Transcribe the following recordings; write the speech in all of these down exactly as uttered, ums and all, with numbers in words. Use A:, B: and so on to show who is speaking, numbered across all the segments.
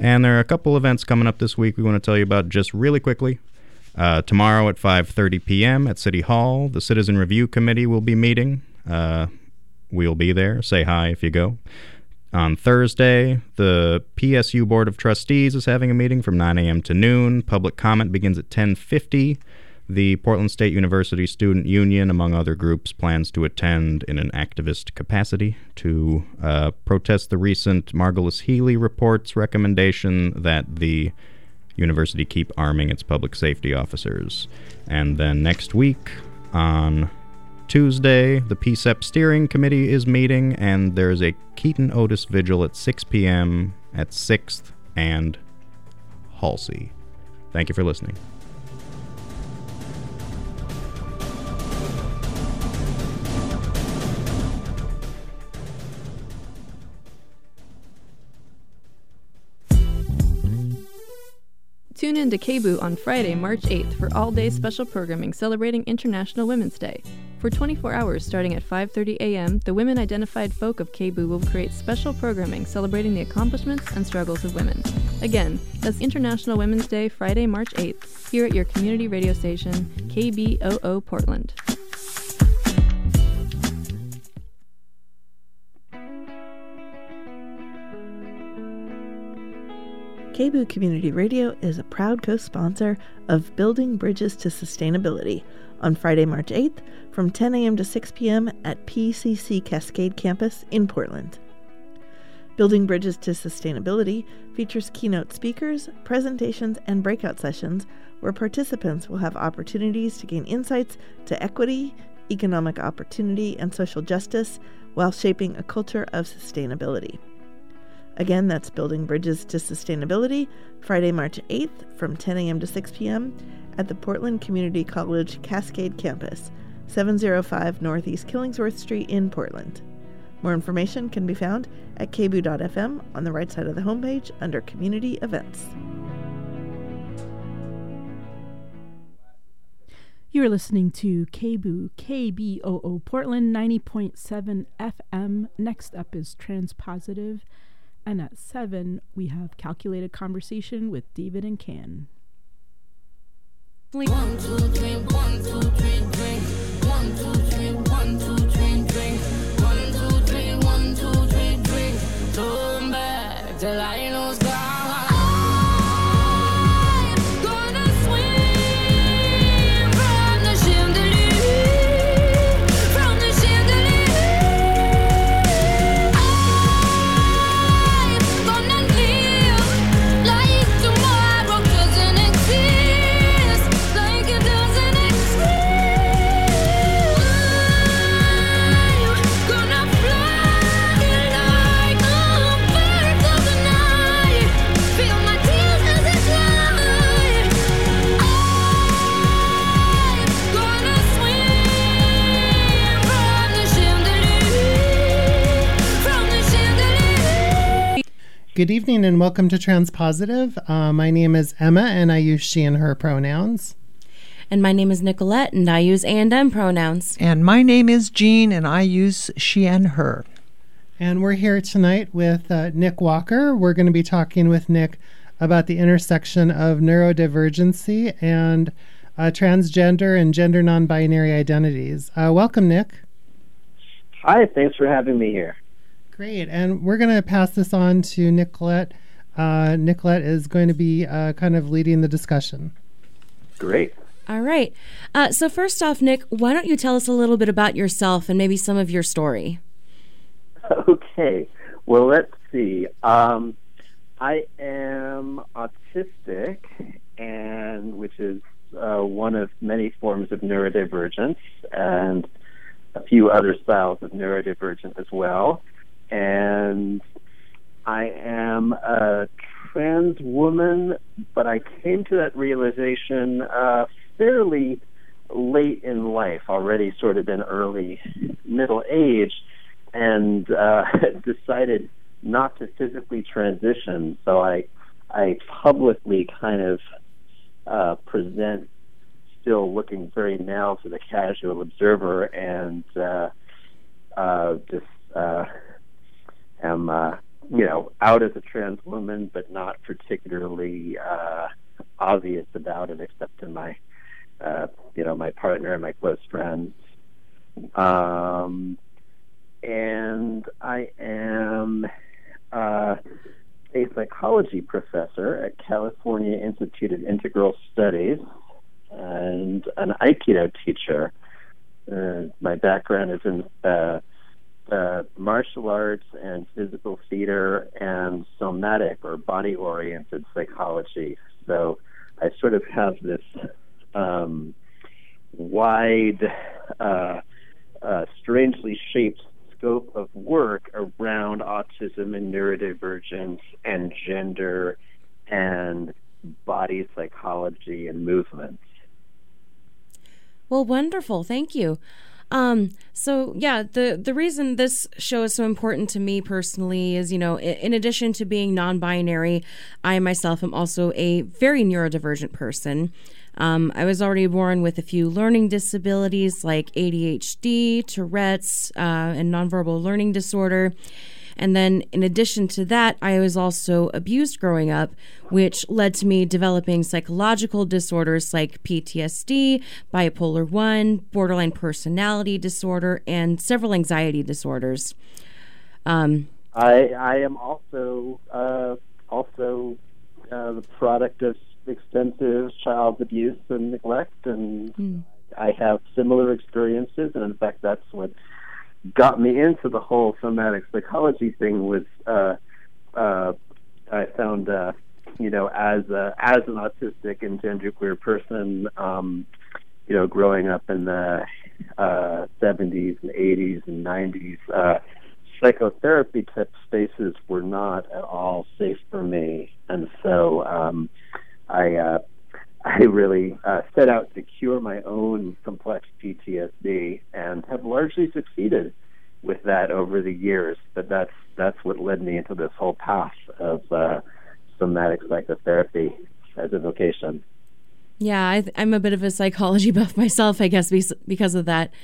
A: And there are a couple events coming up this week we want to tell you about just really quickly. Uh, tomorrow at five thirty p.m. at City Hall, the Citizen Review Committee will be meeting. Uh, we'll be there. Say hi if you go. On Thursday, the P S U Board of Trustees is having a meeting from nine a.m. to noon. Public comment begins at ten fifty. The Portland State University Student Union, among other groups, plans to attend in an activist capacity to uh, protest the recent Margolis Healy report's recommendation that the university keep arming its public safety officers. And then next week, on Tuesday, the P S E P Steering Committee is meeting, and there's a Keaton Otis Vigil at six p.m. at sixth and Halsey. Thank you for listening.
B: Tune in to K B O O on Friday, March eighth for all-day special programming celebrating International Women's Day. For twenty-four hours starting at five thirty a.m., the women-identified folk of K B O O will create special programming celebrating the accomplishments and struggles of women. Again, that's International Women's Day, Friday, March eighth, here at your community radio station, K B O O Portland.
C: K B O O Community Radio is a proud co-sponsor of Building Bridges to Sustainability on Friday, March eighth from ten a.m. to six p.m. at P C C Cascade Campus in Portland. Building Bridges to Sustainability features keynote speakers, presentations, and breakout sessions where participants will have opportunities to gain insights to equity, economic opportunity, and social justice while shaping a culture of sustainability. Again, that's Building Bridges to Sustainability, Friday, March eighth from ten a.m. to six p.m. at the Portland Community College Cascade Campus, seven oh five Northeast Killingsworth Street in Portland. More information can be found at k b o o dot f m on the right side of the homepage under Community Events.
D: You're listening to K B O O, K B O O Portland ninety point seven F M. Next up is Transpositive. And at seven, we have Calculated Conversation with David and Can.
E: One, two, three, one, two, three, drink. One, two, three, one, two, three, drink. One, two, three, one, two, three, drink. Turn back till I lose God.
F: Good evening and welcome to Transpositive. Uh, my name is Emma and I use she and her pronouns.
G: And my name is Nicolette and I use and them pronouns.
H: And my name is Jean and I use she and her.
F: And we're here tonight with uh, Nick Walker. We're going to be talking with Nick about the intersection of neurodivergency and uh, transgender and gender non-binary identities. Uh, welcome, Nick.
I: Hi, thanks for having me here.
F: Great, and we're going to pass this on to Nicolette. Uh, Nicolette is going to be uh, kind of leading the discussion.
I: Great.
G: All right. Uh, so first off, Nick, why don't you tell us a little bit about yourself and maybe some of your story?
I: Okay. Well, let's see. Um, I am autistic, and which is uh, one of many forms of neurodivergence, and a few other styles of neurodivergent as well. And I am a trans woman, but I came to that realization uh, fairly late in life, already sort of in early middle age, and uh, decided not to physically transition. So I, I publicly kind of uh, present still looking very male to the casual observer, and uh, uh, just uh, am uh, you know, out as a trans woman, but not particularly uh, obvious about it, except in my, uh, you know, my partner and my close friends. Um, and I am uh, a psychology professor at California Institute of Integral Studies and an Aikido teacher. Uh, my background is in uh, uh, martial arts and physical theater and somatic or body-oriented psychology. So I sort of have this um, wide, uh, uh, strangely shaped scope of work around autism and neurodivergence and gender and body psychology and movement.
G: Well, wonderful. Thank you. Um, so yeah, the, the reason this show is so important to me personally is, you know, in, in addition to being non-binary, I myself am also a very neurodivergent person. Um, I was already born with a few learning disabilities like A D H D, Tourette's, uh, and nonverbal learning disorder. And then in addition to that, I was also abused growing up, which led to me developing psychological disorders like P T S D, bipolar one, borderline personality disorder, and several anxiety disorders. Um,
I: I, I am also uh, also uh, the product of extensive child abuse and neglect, and mm. I have similar experiences, and in fact that's what got me into the whole somatic psychology thing. Was uh, uh, I found uh, you know as a, as an autistic and genderqueer person, um, you know, growing up in the uh, seventies and eighties and nineties, uh, psychotherapy type spaces were not at all safe for me, and so um, I uh, I really uh, set out to cure my own complex P T S D and have largely succeeded with that over the years. But that's that's what led me into this whole path of uh, somatic psychotherapy as a vocation.
G: Yeah, I, I'm a bit of a psychology buff myself, I guess, because of that.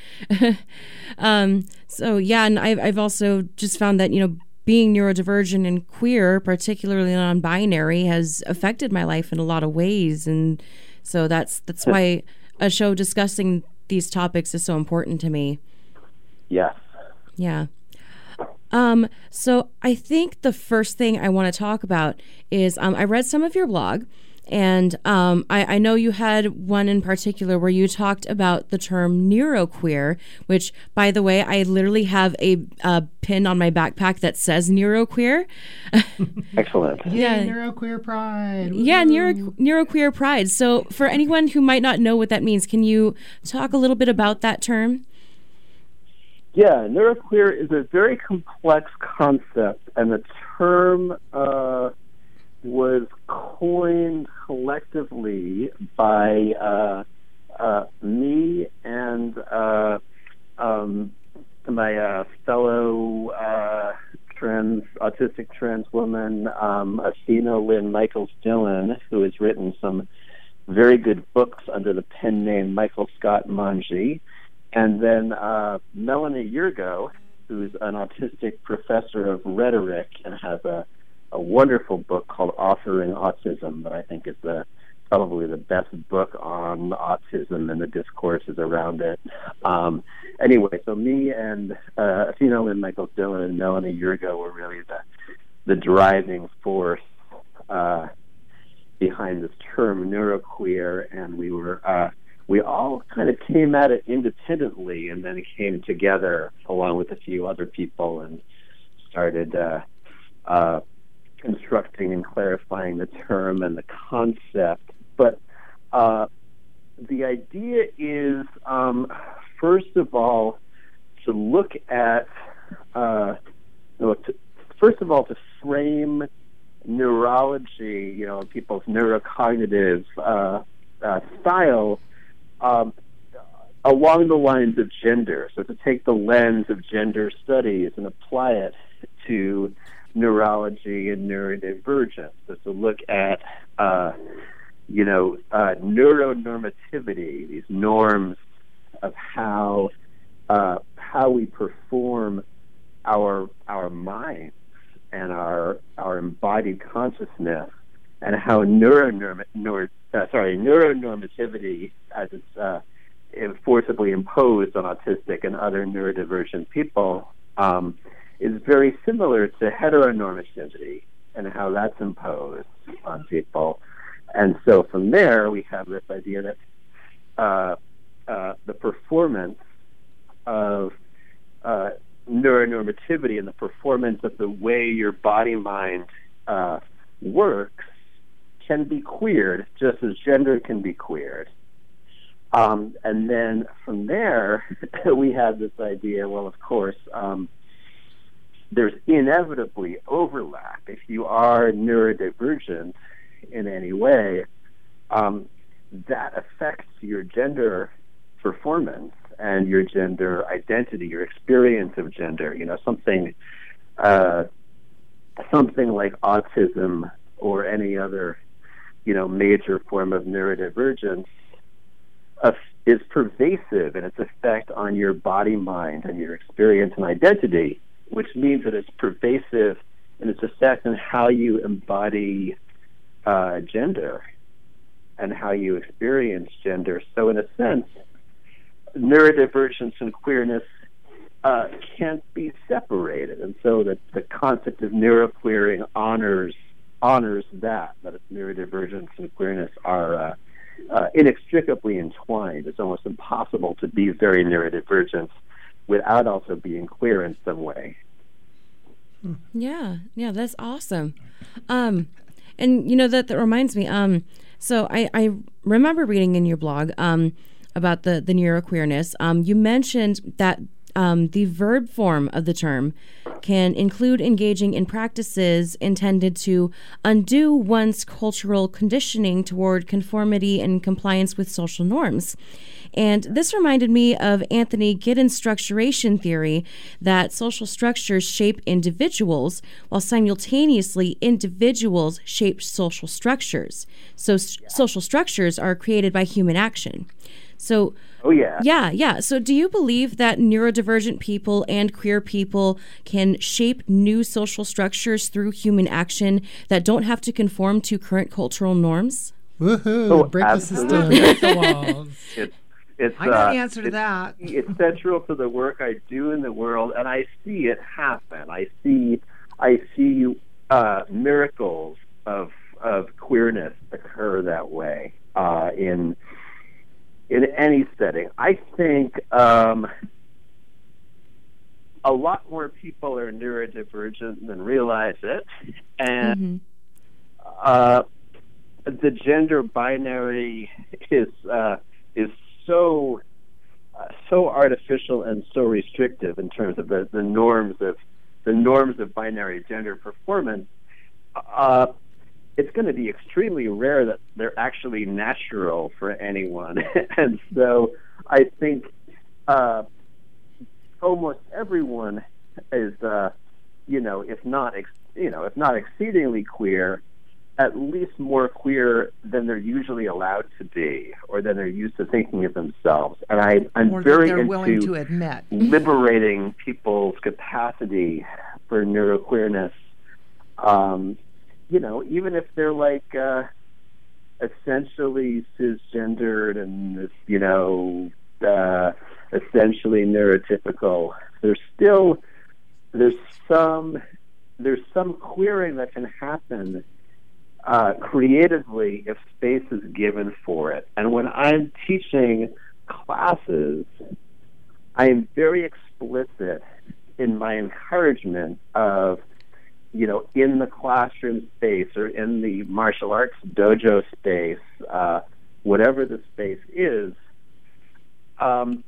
G: um, so yeah, and I've I've also just found that, you know, being neurodivergent and queer, particularly non-binary, has affected my life in a lot of ways, and so that's that's why a show discussing these topics is so important to me.
I: Yes.
G: Yeah. Um, so I think the first thing I want to talk about is um, I read some of your blog, and um, I, I know you had one in particular where you talked about the term neuroqueer, which, by the way, I literally have a, a pin on my backpack that says neuroqueer.
I: Excellent.
F: Yeah, neuroqueer pride. Woo.
G: Yeah, neuro, neuroqueer pride. So for anyone who might not know what that means, can you talk a little bit about that term?
I: Yeah, neuroqueer is a very complex concept, and the term uh, was coined collectively by uh, uh, me and uh, um, my uh, fellow uh, trans autistic trans woman, um, Athena Lynn Michaels Dillon, who has written some very good books under the pen name Michael Scott Manji, and then uh, Melanie Yurgo, who's an autistic professor of rhetoric and has a a wonderful book called Authoring Autism that I think is the probably the best book on autism and the discourses around it. Um, anyway, so me and uh, Athena Lynn Michaels Dillon and Melanie Yurgo were really the the driving force uh, behind this term neuroqueer, and we were uh, we all kind of came at it independently and then came together along with a few other people and started uh, uh, constructing and clarifying the term and the concept. But uh, the idea is, um, first of all, to look at, uh, no, to, first of all, to frame neurology, you know, people's neurocognitive uh, uh, style um, along the lines of gender. So to take the lens of gender studies and apply it to neurology and neurodivergence. So to look at, uh, you know, uh, neuronormativity, these norms of how uh, how we perform our our minds and our our embodied consciousness, and how neuronorm, nor, uh, sorry, neuronormativity, as it's uh, forcibly imposed on autistic and other neurodivergent people, um, is very similar to heteronormativity and how that's imposed on people. And so from there, we have this idea that uh, uh, the performance of uh, neuronormativity and the performance of the way your body-mind uh, works can be queered, just as gender can be queered. Um, and then from there, we have this idea, well, of course, um, there's inevitably overlap. If you are neurodivergent in any way, um, that affects your gender performance and your gender identity, your experience of gender. You know, something, uh, something like autism or any other, you know, major form of neurodivergence uh, is pervasive in its effect on your body, mind, and your experience and identity, which means that it's pervasive in its effect on how you embody uh, gender and how you experience gender. So in a sense, neurodivergence and queerness uh, can't be separated. And so the, the concept of neuroqueering honors honors that, that neurodivergence and queerness are uh, uh, inextricably entwined. It's almost impossible to be very neurodivergent without also being queer in some way.
G: Yeah, yeah, that's awesome. Um, and you know that that reminds me. Um, so I, I remember reading in your blog um, about the the neuroqueerness. Um, you mentioned that um, the verb form of the term can include engaging in practices intended to undo one's cultural conditioning toward conformity and compliance with social norms. And this reminded me of Anthony Giddens' structuration theory that social structures shape individuals while simultaneously individuals shape social structures. So s- social structures are created by human action. So,
I: oh yeah,
G: yeah, yeah. So, do you believe that neurodivergent people and queer people can shape new social structures through human action that don't have to conform to current cultural norms?
H: Woohoo!
I: Oh,
H: break
I: absolutely.
H: the system, break the walls.
I: It's, it's,
H: I got
I: uh,
H: the answer to
I: it's,
H: that.
I: It's central to the work I do in the world, and I see it happen. I see, I see uh, miracles of of queerness occur that way uh, in. in any setting. I think um, a lot more people are neurodivergent than realize it, and mm-hmm. uh, the gender binary is uh, is so uh, so artificial and so restrictive in terms of the, the norms of the norms of binary gender performance. Uh, it's going to be extremely rare that they're actually natural for anyone. And so I think uh, almost everyone is, uh, you know, if not, ex- you know, if not exceedingly queer, at least more queer than they're usually allowed to be, or than they're used to thinking of themselves. And I, I'm
H: or
I: very
H: that they're
I: into
H: willing to admit.
I: liberating people's capacity for neuroqueerness. Um, you know, even if they're like uh, essentially cisgendered and, you know, uh, essentially neurotypical, there's still there's some there's some queering that can happen uh, creatively if space is given for it. And when I'm teaching classes, I am very explicit in my encouragement of, you know, in the classroom space or in the martial arts dojo space, uh, whatever the space is, um,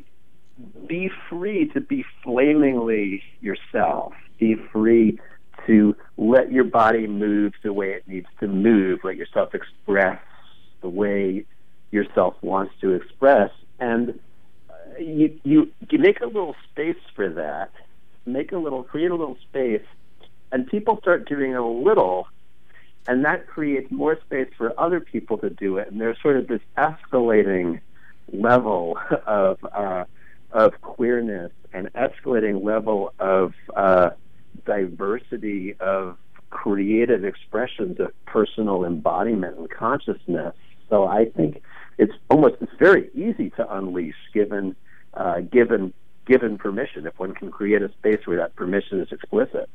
I: be free to be flamingly yourself. Be free to let your body move the way it needs to move. Let yourself express the way yourself wants to express. And uh, you, you, you make a little space for that. Make a little, create a little space. And people start doing a little, and that creates more space for other people to do it. And there's sort of this escalating level of uh, of queerness and escalating level of uh, diversity of creative expressions of personal embodiment and consciousness. So I think it's almost it's very easy to unleash given uh, given given permission, if one can create a space where that permission is explicit.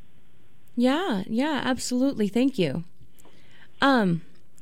G: Yeah, yeah, absolutely. Thank you. Um,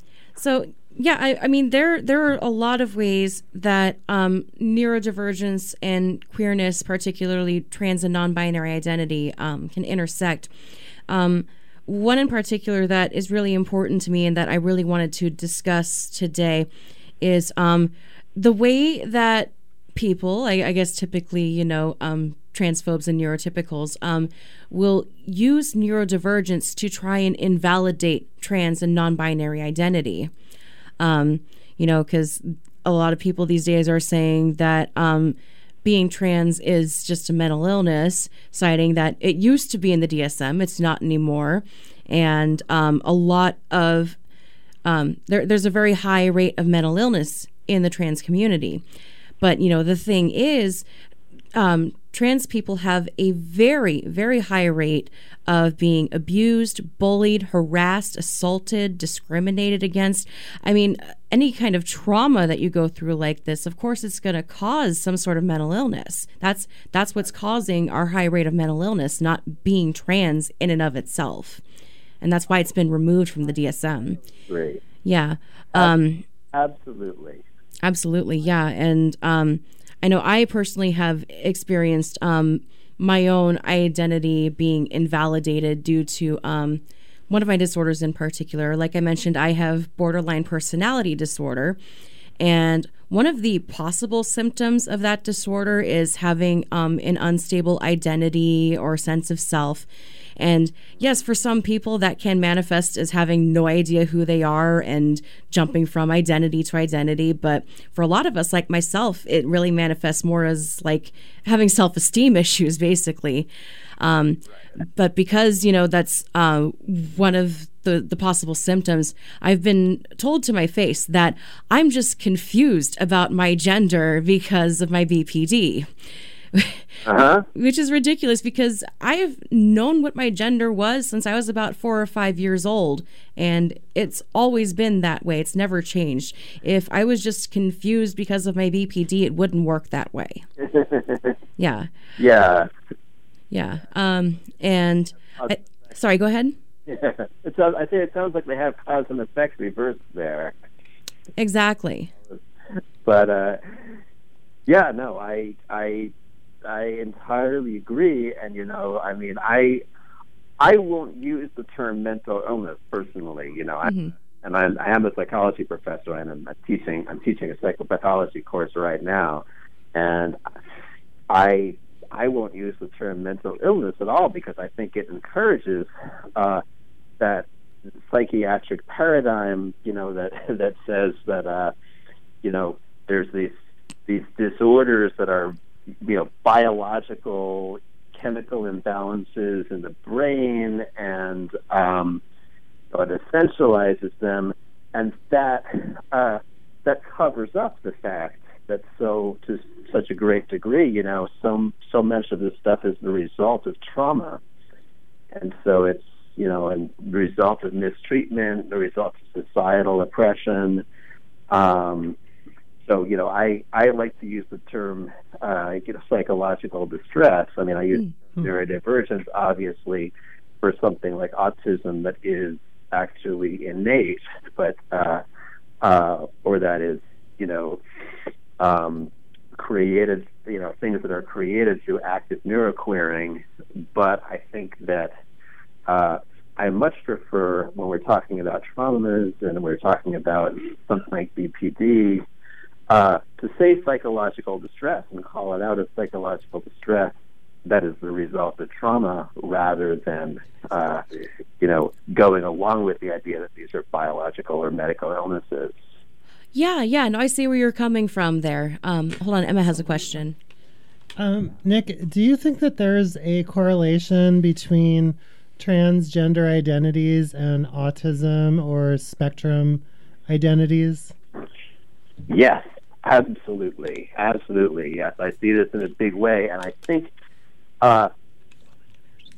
G: so yeah, I, I mean, there there are a lot of ways that um, neurodivergence and queerness, particularly trans and non-binary identity, um, can intersect. Um, one in particular that is really important to me and that I really wanted to discuss today is um, the way that people, I, I guess typically, you know, um, transphobes and neurotypicals, um, will use neurodivergence to try and invalidate trans and non-binary identity. Um, you know, because a lot of people these days are saying that um, being trans is just a mental illness, citing that it used to be in the D S M, it's not anymore. And um, a lot of, um, there, there's a very high rate of mental illness in the trans community. But, you know, the thing is, um, trans people have a very, very high rate of being abused, bullied, harassed, assaulted, discriminated against. I mean, any kind of trauma that you go through like this, of course, it's going to cause some sort of mental illness. That's that's what's causing our high rate of mental illness, not being trans in and of itself. And that's why it's been removed from the D S M.
I: Great.
G: Yeah. Um,
I: Absolutely.
G: Absolutely, yeah. And um, I know I personally have experienced um, my own identity being invalidated due to um, one of my disorders in particular. Like I mentioned, I have borderline personality disorder. And one of the possible symptoms of that disorder is having um, an unstable identity or sense of self. And yes, for some people that can manifest as having no idea who they are and jumping from identity to identity. But for a lot of us, like myself, it really manifests more as like having self-esteem issues, basically. Um, but because, you know, that's uh, one of the, the possible symptoms, I've been told to my face that I'm just confused about my gender because of my B P D. Uh-huh. Which is ridiculous because I've known what my gender was since I was about four or five years old, and it's always been that way. It's never changed. If I was just confused because of my B P D, it wouldn't work that way. Yeah.
I: Yeah.
G: Yeah. Um, and I, sorry, go ahead.
I: Yeah. It sounds, I think it sounds like they have cause and effect reversed there.
G: Exactly.
I: But uh, yeah, no, I I. I entirely agree, and you know, I mean, I I won't use the term mental illness personally. You know, mm-hmm. I, and I'm, I am a psychology professor, and I'm teaching I'm teaching a psychopathology course right now, and I I won't use the term mental illness at all because I think it encourages uh, that psychiatric paradigm. You know, that that says that uh, you know there's these these disorders that are, you know, biological chemical imbalances in the brain, and um, so it essentializes them, and that uh, that covers up the fact that so to such a great degree, you know, so so much of this stuff is the result of trauma, and so it's, you know, and the result of mistreatment, the result of societal oppression. Um, So, you know, I, I like to use the term, uh, you know, psychological distress. I mean, I use mm-hmm. neurodivergence, obviously, for something like autism that is actually innate, but, uh, uh, or that is, you know, um, created, you know, things that are created through active neuroqueering. But I think that uh, I much prefer, when we're talking about traumas and we're talking about something like B P D, Uh, to say psychological distress and call it out as psychological distress that is the result of trauma, rather than, uh, you know, going along with the idea that these are biological or medical illnesses.
G: Yeah, yeah, no, I see where you're coming from there. Um, hold on, Emma has a question.
F: Um, Nick, do you think that there's a correlation between transgender identities and autism or spectrum identities?
I: Yes. Absolutely, absolutely, yes. I see this in a big way, and I think uh,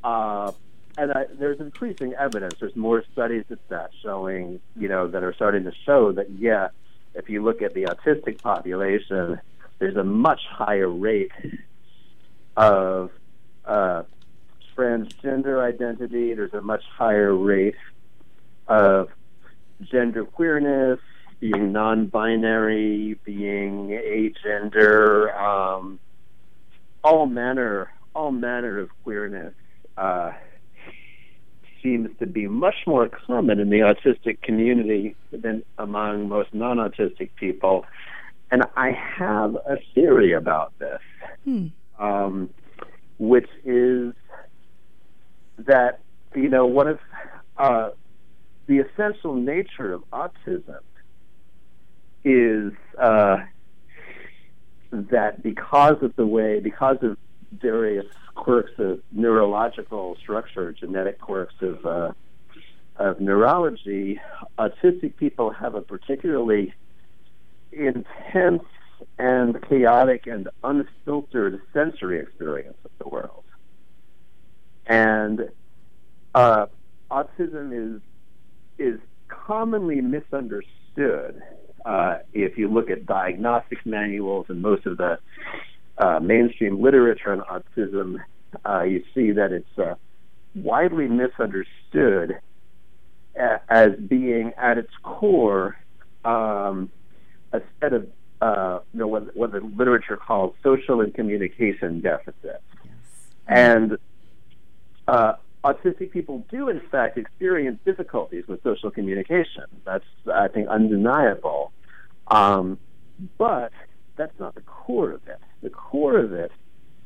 I: uh, and I, there's increasing evidence. There's more studies at that showing, you know, that are starting to show that, yeah, if you look at the autistic population, there's a much higher rate of uh, transgender identity. There's a much higher rate of gender queerness, being non-binary, being agender, um, all manner, all manner of queerness uh, seems to be much more common in the autistic community than among most non-autistic people. And I have a theory about this,
B: Hmm.
I: um, which is that, you know, one of uh, the essential nature of autism is uh, that because of the way, because of various quirks of neurological structure, genetic quirks of uh, of neurology, autistic people have a particularly intense and chaotic and unfiltered sensory experience of the world. And uh, autism is is commonly misunderstood. Uh, if you look at diagnostic manuals and most of the uh, mainstream literature on autism, uh, you see that it's uh, widely misunderstood a- as being at its core um, a set of uh, you know what, what the literature calls social and communication deficits. And uh, autistic people do, in fact, experience difficulties with social communication. That's, I think, undeniable. Um, but that's not the core of it. The core of it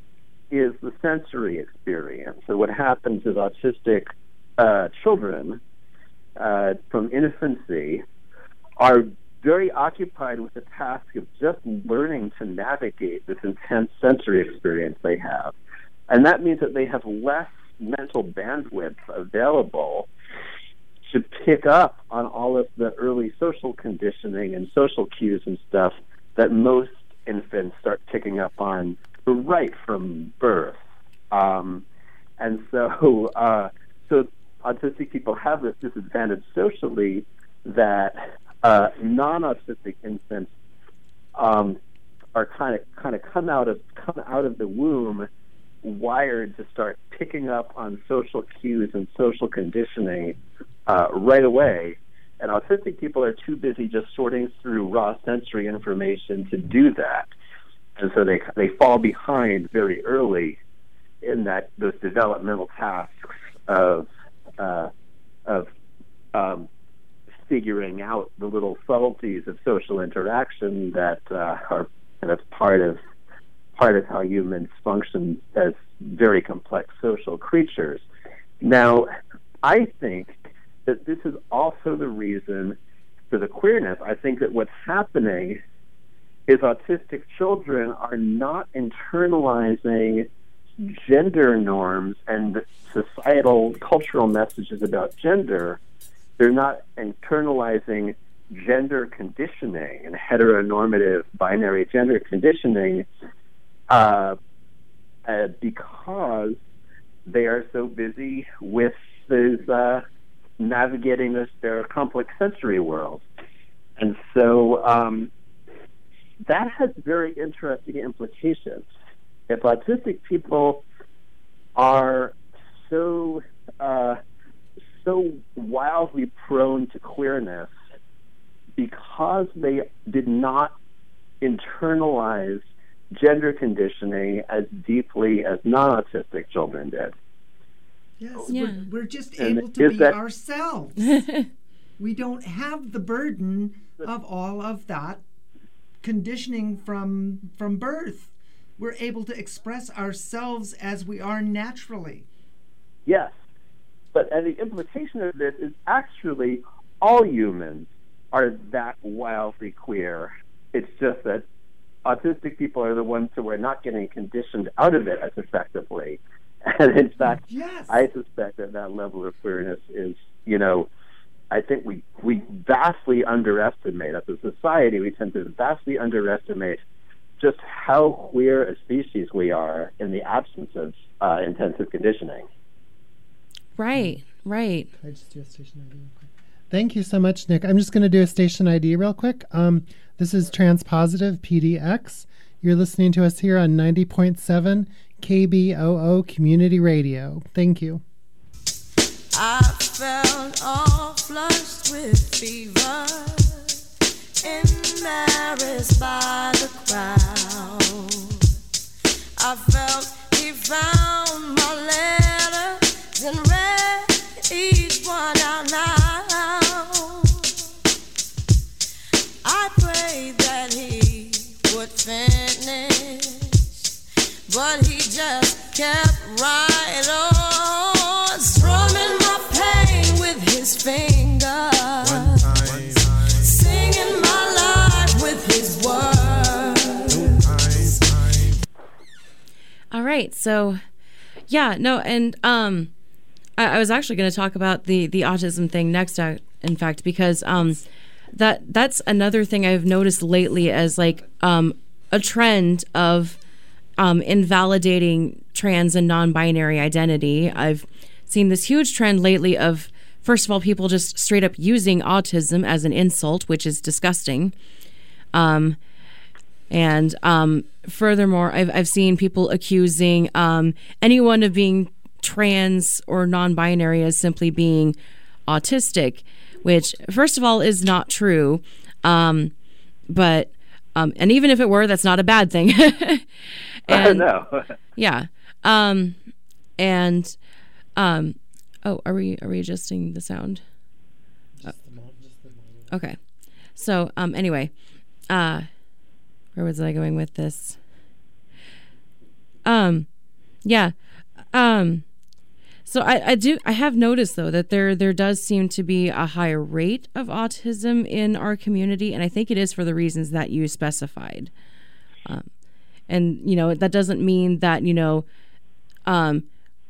I: is the sensory experience. So what happens is autistic uh, children uh, from infancy are very occupied with the task of just learning to navigate this intense sensory experience they have. And that means that they have less mental bandwidth available to pick up on all of the early social conditioning and social cues and stuff that most infants start picking up on right from birth. Um, and so, uh, so autistic people have this disadvantage socially that uh, non-autistic infants um, are kind of kind of come out of come out of the womb wired to start picking up on social cues and social conditioning uh, right away. And autistic people are too busy just sorting through raw sensory information to do that. And so they they fall behind very early in that those developmental tasks of uh, of um, figuring out the little subtleties of social interaction that uh, are kind of part of part of how humans function as very complex social creatures. Now, I think that this is also the reason for the queerness. I think that what's happening is autistic children are not internalizing gender norms and societal cultural messages about gender. They're not internalizing gender conditioning and heteronormative binary gender conditioning uh, uh, because they are so busy with this, uh, navigating this, their complex sensory world. And so um, that has very interesting implications. If autistic people are so uh, so wildly prone to queerness because they did not internalize gender conditioning as deeply as non-autistic children did.
H: Yes,
B: Yeah.
H: we're, we're just
I: And
H: able to
I: is
H: be
I: that-
H: ourselves. We don't have the burden of all of that conditioning from from birth. We're able to express ourselves as we are naturally.
I: Yes, but and the implication of this is actually all humans are that wildly queer. It's just that autistic people are the ones who are not getting conditioned out of it as effectively. And in fact,
H: Yes.
I: I suspect that that level of queerness is, you know, I think we, we vastly underestimate, as a society, we tend to vastly underestimate just how queer a species we are in the absence of uh, intensive conditioning.
G: Right, right.
F: Can I just do a station I D real quick? Thank you so much, Nick. I'm just going to do a station I D real quick. Um, this is Transpositive P D X. You're listening to us here on ninety point seven K B O O Community Radio. Thank you.
E: I felt all flushed with fever, embarrassed by the crowd. I felt he found my letters and read each one out loud. I prayed that he would finish, but he just kept right on, strumming my pain with his fingers, singing my life with his words.
G: All right, so yeah, no, and um, I, I was actually going to talk about the the autism thing next, uh, in fact, because um, that that's another thing I've noticed lately as like um a trend of um invalidating trans and non-binary identity. I've seen this huge trend lately of, first of all, people just straight up using autism as an insult, which is disgusting. Um, and um, furthermore, I've I've seen people accusing um, anyone of being trans or non-binary as simply being autistic, which, first of all, is not true. Um, but um, and even if it were, that's not a bad thing. and,
I: no.
G: yeah. Um, and um, oh, are we are we adjusting the sound? Uh, okay. So um, anyway, uh, where was I going with this? Um, yeah. Um, so I, I do I have noticed though that there there does seem to be a higher rate of autism in our community, and I think it is for the reasons that you specified. Um, and you know that doesn't mean that you know, um,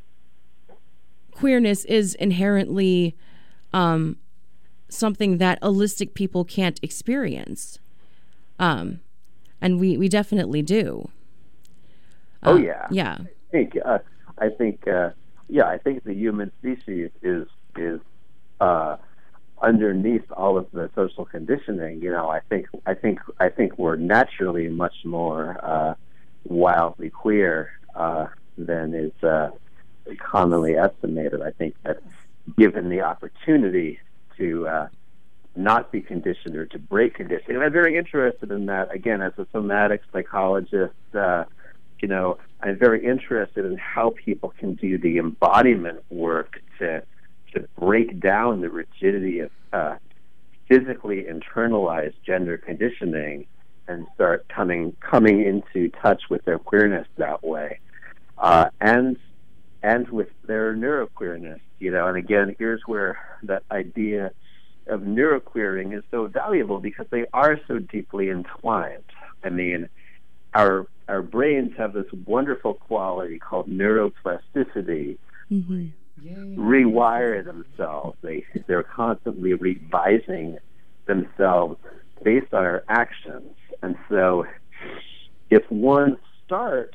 G: queerness is inherently, um, something that allistic people can't experience. Um, and we we definitely do.
I: Oh
G: Uh,
I: yeah.
G: Yeah.
I: I think. Uh, I think. Uh, yeah. I think the human species is is uh, underneath all of the social conditioning. You know. I think. I think. I think we're naturally much more uh, wildly queer uh, than is uh, commonly estimated. I think that given the opportunity to uh, not be conditioned or to break conditioning, and I'm very interested in that. Again, as a somatic psychologist. Uh, You know, I'm very interested in how people can do the embodiment work to to break down the rigidity of uh, physically internalized gender conditioning and start coming coming into touch with their queerness that way, uh, and and with their neuroqueerness. You know, and again, here's where that idea of neuroqueering is so valuable because they are so deeply entwined. I mean, our our brains have this wonderful quality called neuroplasticity.
G: Mm-hmm.
I: Rewire themselves. They they're constantly revising themselves based on our actions. And so, if one starts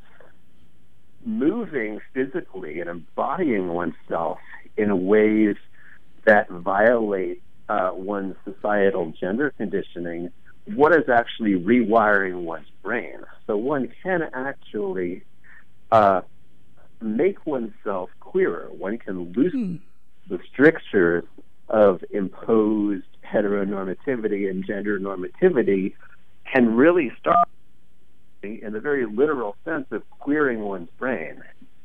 I: moving physically and embodying oneself in ways that violate uh, one's societal gender conditioning, what is actually rewiring one's brain? So one can actually uh, make oneself queerer. One can loosen hmm. the strictures of imposed heteronormativity and gender normativity, and really start in the very literal sense of queering one's brain.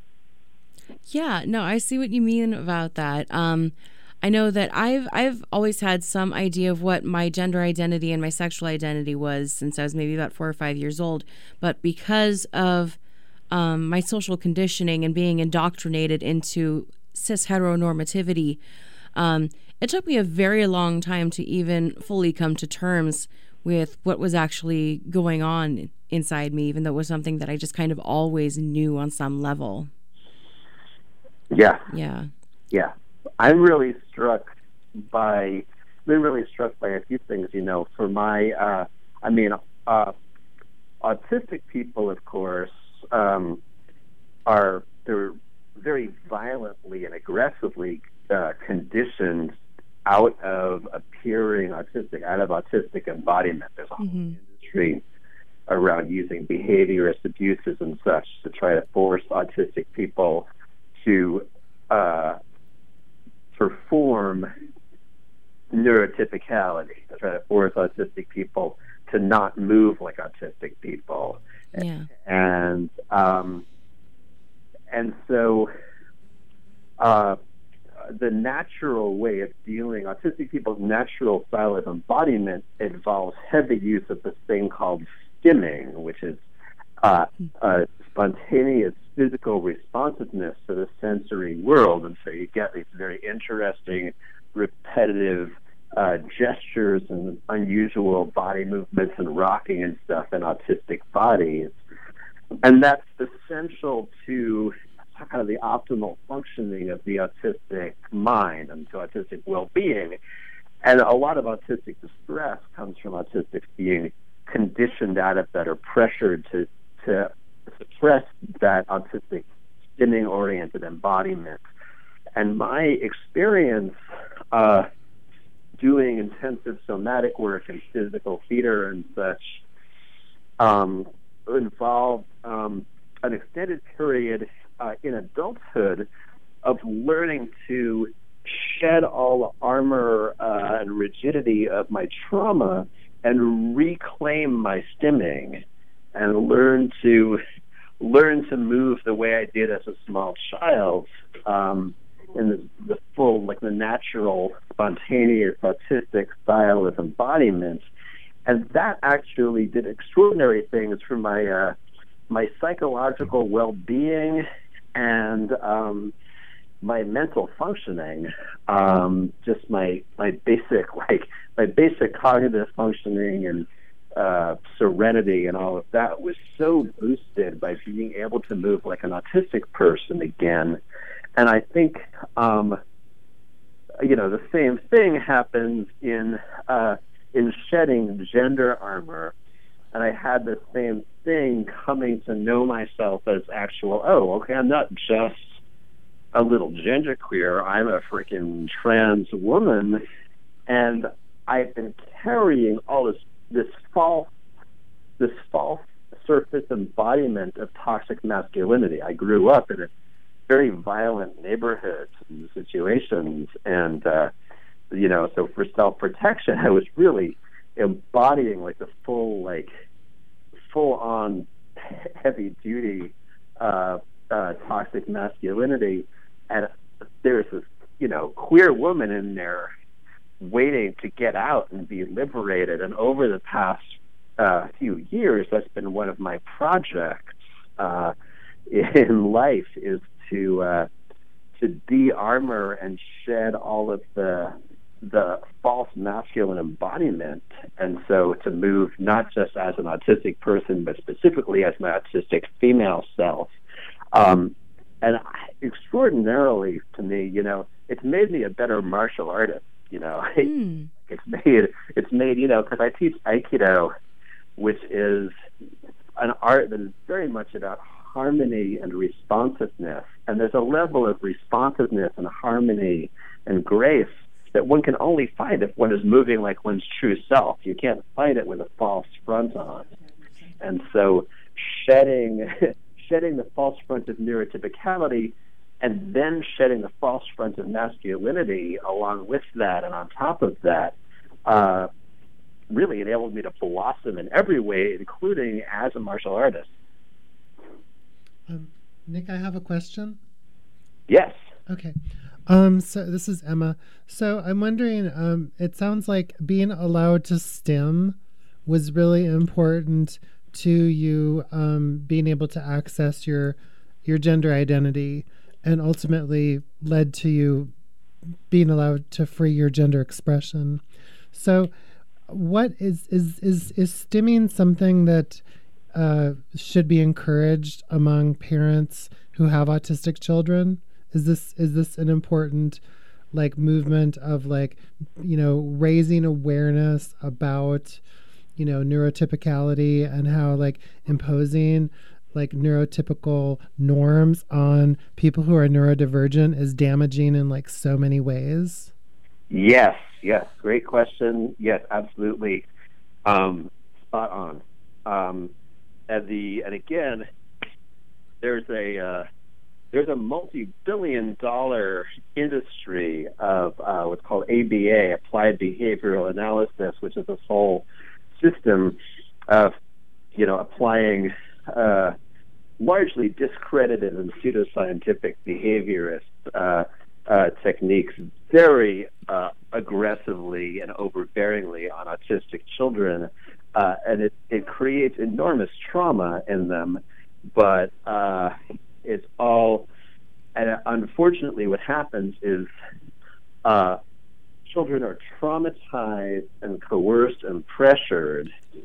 G: Yeah, no, I see what you mean about that. Um, I know that I've I've always had some idea of what my gender identity and my sexual identity was since I was maybe about four or five years old. But because of um, my social conditioning and being indoctrinated into cis heteronormativity, um, it took me a very long time to even fully come to terms with what was actually going on inside me, even though it was something that I just kind of always knew on some level.
I: Yeah.
G: Yeah.
I: Yeah. I'm really struck by, been really struck by a few things, you know, for my, uh, I mean, uh, autistic people, of course, um, are, they're very violently and aggressively uh, conditioned out of appearing autistic, out of autistic embodiment. There's a whole
G: Mhm.
I: industry around using behaviorist abuses and such to try to force autistic people to uh, perform neurotypicality, to try to force autistic people to not move like autistic people.
G: Yeah.
I: And um, and so uh, the natural way of dealing, autistic people's natural style of embodiment involves heavy use of this thing called stimming, which is uh, uh, spontaneous physical responsiveness to the sensory world. And so you get these very interesting, repetitive uh, gestures and unusual body movements and rocking and stuff in autistic bodies. And that's essential to kind of the optimal functioning of the autistic mind and to autistic well-being. And a lot of autistic distress comes from autistics being conditioned out of that or pressured to, to suppress that autistic stimming-oriented embodiment. And my experience uh, doing intensive somatic work in physical theater and such um, involved um, an extended period uh, in adulthood of learning to shed all the armor uh, and rigidity of my trauma and reclaim my stimming and learn to learn to move the way I did as a small child um, in the, the full, like the natural, spontaneous, autistic style of embodiment. And that actually did extraordinary things for my uh, my psychological well-being and um, my mental functioning. Um, just my my basic like my basic cognitive functioning and uh, serenity and all of that was so boosted by being able to move like an autistic person again. And I think um, you know the same thing happens in uh, in shedding gender armor. And I had the same thing coming to know myself as actual, oh, okay, I'm not just a little genderqueer, I'm a freaking trans woman. And I've been carrying all this this false this false surface embodiment of toxic masculinity. I grew up in a very violent neighborhoods and situations, and uh, you know, so for self-protection, I was really embodying like the full, like full-on heavy-duty uh, uh, toxic masculinity, and there's this, you know, queer woman in there waiting to get out and be liberated. And over the past uh, few years, that's been one of my projects uh, in life, is to uh, to de-armor and shed all of the the false masculine embodiment, and so to move not just as an autistic person, but specifically as my autistic female self. Um, and extraordinarily to me, you know, it's made me a better martial artist. You know,
G: Mm.
I: it's made it's made you know because I teach Aikido, which is an art that is very much about harmony and responsiveness. And there's a level of responsiveness and harmony and grace that one can only find if one is moving like one's true self. You can't find it with a false front on. And so shedding shedding the false front of neurotypicality and then shedding the false front of masculinity along with that and on top of that uh, really enabled me to blossom in every way, including as a martial artist.
F: Um, Nick, I have a question.
I: Yes.
F: Okay. Um, so this is Emma. So I'm wondering, um, it sounds like being allowed to stim was really important to you, um, being able to access your your gender identity, and ultimately led to you being allowed to free your gender expression. So what is is is, is stimming something that uh, should be encouraged among parents who have autistic children? Is this is this an important like movement of like, you know, raising awareness about, you know, neurotypicality and how like imposing like neurotypical norms on people who are neurodivergent is damaging in like so many ways?
I: Yes, yes, great question. Yes, absolutely, um, spot on. Um, and the and again, there's a uh, there's a multi-billion-dollar industry of uh, what's called A B A, Applied Behavioral Analysis, which is this whole system of, you know, applying uh, largely discredited and pseudoscientific behaviorist uh, uh, techniques very uh, aggressively and overbearingly on autistic children, uh, and it, it creates enormous trauma in them. But uh, it's all, and unfortunately, what happens is uh, children are traumatized and coerced and pressured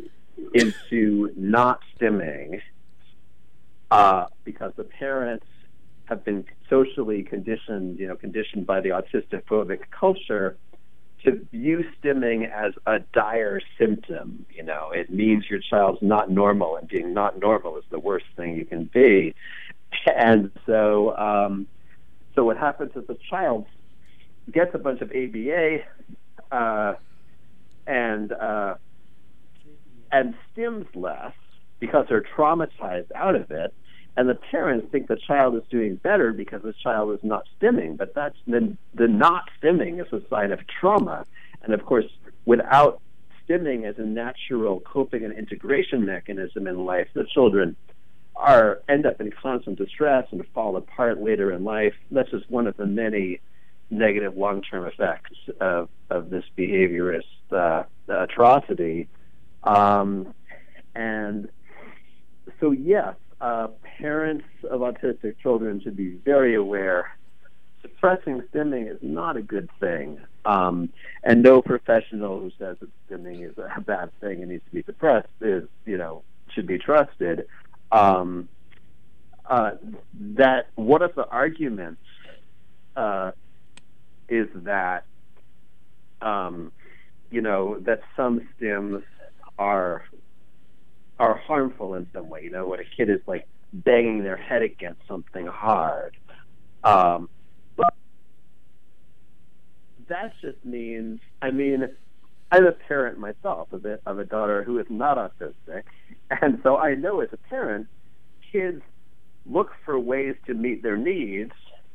I: into not stimming uh, because the parents have been socially conditioned, you know, conditioned by the autistic phobic culture to view stimming as a dire symptom. You know, it means your child's not normal, and being not normal is the worst thing you can be. And so, um, so what happens is the child gets a bunch of A B A uh, and uh, and stims less because they're traumatized out of it, and the parents think the child is doing better because the child is not stimming. But that's the, the not stimming is a sign of trauma, and of course, without stimming as a natural coping and integration mechanism in life, the children are end up in constant distress and fall apart later in life. That's just one of the many negative long-term effects of, of this behaviorist uh, atrocity. Um, and so, yes, uh, parents of autistic children should be very aware suppressing stimming is not a good thing. Um, and no professional who says that stimming is a bad thing and needs to be suppressed is, you know, should be trusted. Um, uh, that one of the arguments uh, is that um, you know that some stims are are harmful in some way. You know, when a kid is like banging their head against something hard, um, but that just means. I mean, I'm a parent myself of a, of a daughter who is not autistic, and so I know as a parent, kids look for ways to meet their needs,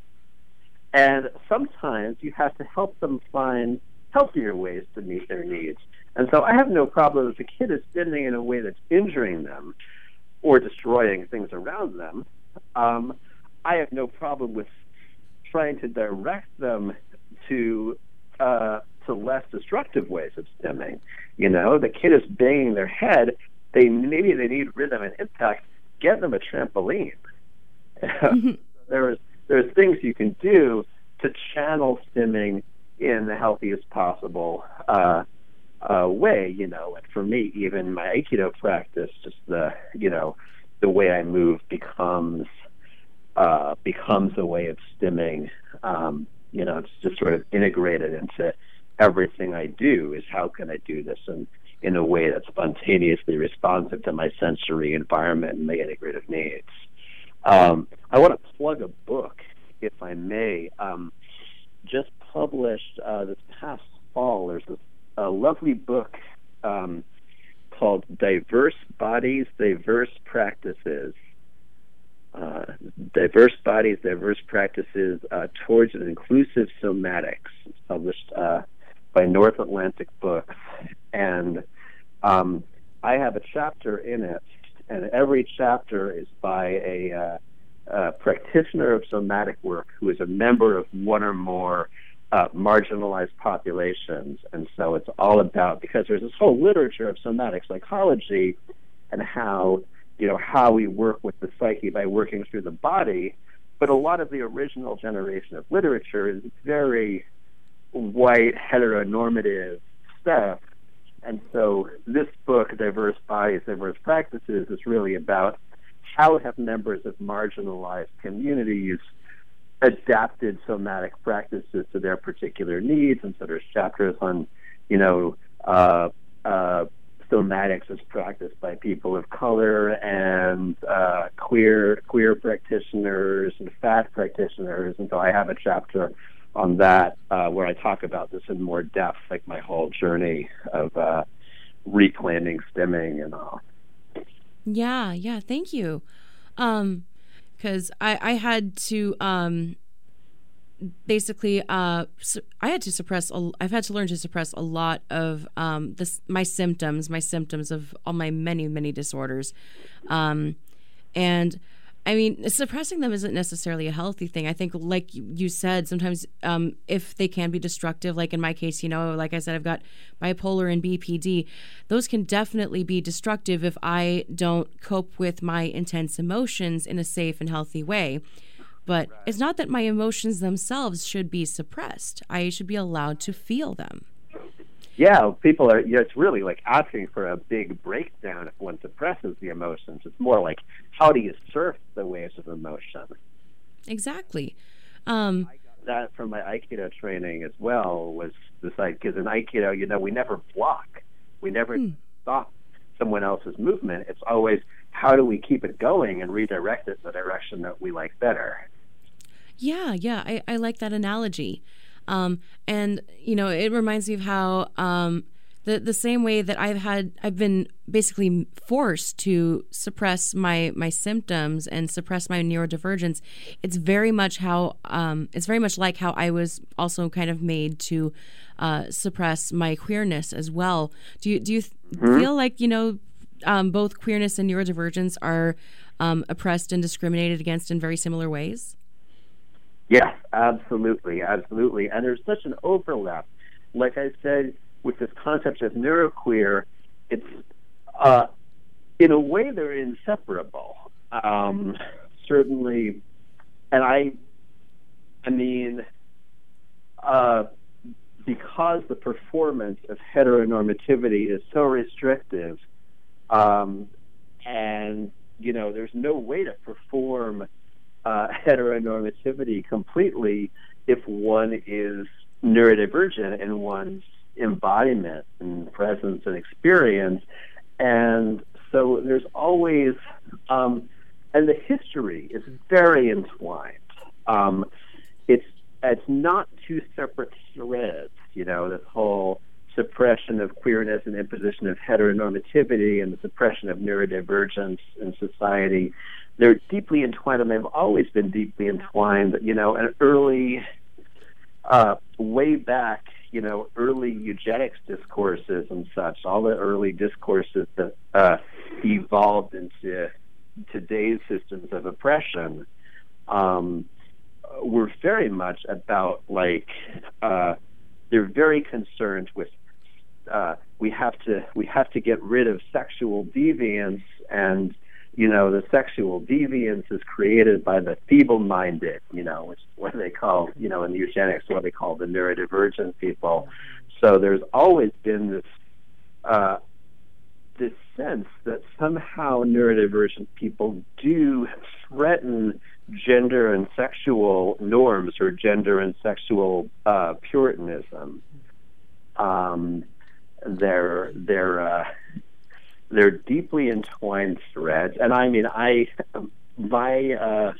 I: and sometimes you have to help them find healthier ways to meet their needs. And so I have no problem if a kid is stimming in a way that's injuring them or destroying things around them. Um, I have no problem with trying to direct them to uh, to less destructive ways of stimming. You know, the kid is banging their head. They maybe they need rhythm and impact. Get them a trampoline. Mm-hmm. There's there's things you can do to channel stimming in the healthiest possible uh, uh, way. You know, and for me, even my Aikido practice, just the you know the way I move becomes uh, becomes a way of stimming. Um, you know, it's just sort of integrated into everything I do. Is how can I do this and in a way that's spontaneously responsive to my sensory environment and my integrative needs. Um, I want to plug a book, if I may. Um, just published uh, this past fall, there's this, a lovely book um, called Diverse Bodies, Diverse Practices. Uh, diverse Bodies, Diverse Practices uh, Towards an Inclusive Somatics. It's published uh, by North Atlantic Books. And um, I have a chapter in it, and every chapter is by a, uh, a practitioner of somatic work who is a member of one or more uh, marginalized populations. And so it's all about, because there's this whole literature of somatic psychology and how, you know, how we work with the psyche by working through the body, but a lot of the original generation of literature is very white, heteronormative stuff. And so this book, Diverse Bodies, Diverse Practices, is really about how have members of marginalized communities adapted somatic practices to their particular needs. And so there's chapters on, you know, uh, uh, stomatics is practiced by people of color and uh, queer queer practitioners and fat practitioners, and so I have a chapter on that uh, where I talk about this in more depth, like my whole journey of uh, reclaiming stimming and all.
G: Yeah, yeah, thank you. Um, because I, I had to um, basically uh, su- I had to suppress. A, I've had to learn to suppress a lot of um, this my symptoms, my symptoms of all my many many disorders, um, and I mean suppressing them isn't necessarily a healthy thing. I think, like you, you said, sometimes um, if they can be destructive, like in my case, you know, like I said, I've got bipolar and B P D. Those can definitely be destructive if I don't cope with my intense emotions in a safe and healthy way. But it's not that my emotions themselves should be suppressed. I should be allowed to feel them.
I: Yeah, people are, you know, it's really like asking for a big breakdown if one suppresses the emotions. It's more like, how do you surf the waves of emotion?
G: Exactly. Um,
I: that from my Aikido training as well was this, like, because in Aikido, you know, we never block. We never hmm. stop someone else's movement. It's always, how do we keep it going and redirect it in the direction that we like better?
G: Yeah, yeah, I, I like that analogy. Um, and, you know, it reminds me of how um, the the same way that I've had, I've been basically forced to suppress my, my symptoms and suppress my neurodivergence. It's very much how, um, it's very much like how I was also kind of made to uh, suppress my queerness as well. Do you, do you th- mm-hmm. feel like, you know, um, both queerness and neurodivergence are um, oppressed and discriminated against in very similar ways?
I: Yes, absolutely, absolutely. And there's such an overlap. Like I said, with this concept of neuroqueer, it's, uh, in a way, they're inseparable. Um, certainly, and I, I mean, uh, because the performance of heteronormativity is so restrictive, um, and, you know, there's no way to perform Uh, heteronormativity completely if one is neurodivergent in one's embodiment and presence and experience. And so there's always, um, and the history is very entwined. Um, it's it's not two separate threads, you know, this whole suppression of queerness and imposition of heteronormativity and the suppression of neurodivergence in society. They're deeply entwined, and they've always been deeply entwined. You know, an early, uh, way back, you know, early eugenics discourses and such, all the early discourses that uh, evolved into today's systems of oppression um, were very much about, like, uh, they're very concerned with uh, we have to we have to get rid of sexual deviance, and you know, the sexual deviance is created by the feeble-minded, you know, which is what they call, you know, in eugenics, what they call the neurodivergent people. So there's always been this uh, this sense that somehow neurodivergent people do threaten gender and sexual norms or gender and sexual uh, puritanism. Um, they're they're uh, They're deeply entwined threads, and I mean, I my uh,